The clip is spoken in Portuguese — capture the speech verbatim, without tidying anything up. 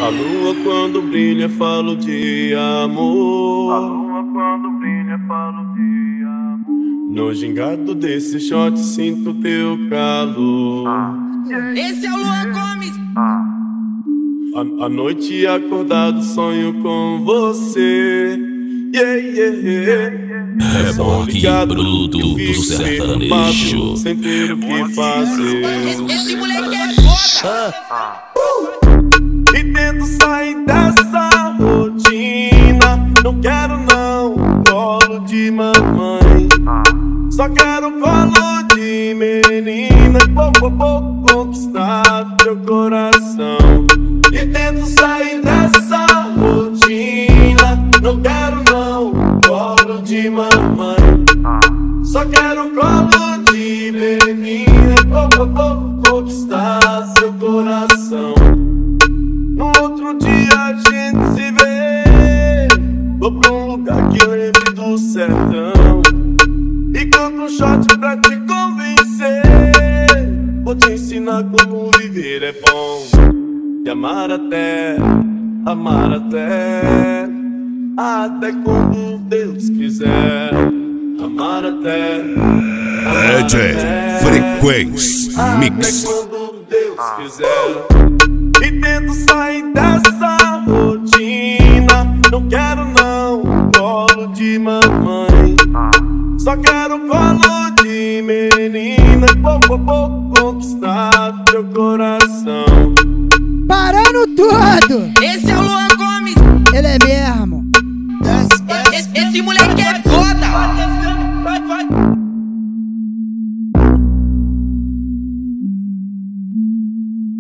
A lua quando brilha falo de amor. A lua quando brilha falo de amor. No gingado desse shot sinto teu calor. Ah. Esse é o Luan Gomes. Ah. A, a noite acordado sonho com você. Yeah, yeah, yeah. É bom que bruto do sertanejo. Sem ter o que fazer. Esse, esse moleque é foda. Ah. E tento sair dessa rotina. Não quero não colo de mamãe. Ah. Só quero colo de menina. Pouco a pouco conquistar teu coração. E tento sair dessa rotina. Não quero não colo de mamãe. Ah. Só quero colo de menina. Pouco a pouco conquistar seu coração. No outro dia a gente se vê. Vou pra um lugar que lembre do sertão. E compro um shot pra te convencer. Vou te ensinar como viver é bom. E amar até, amar até, até quando Deus quiser. Amar até, amar D J até, Frequência Mix. até quando Deus quiser. E tento sair dessa rotina. Não quero não colo de mamãe. Ah. Só quero colo de menina. Pouco a pouco conquistar teu coração. Parando tudo!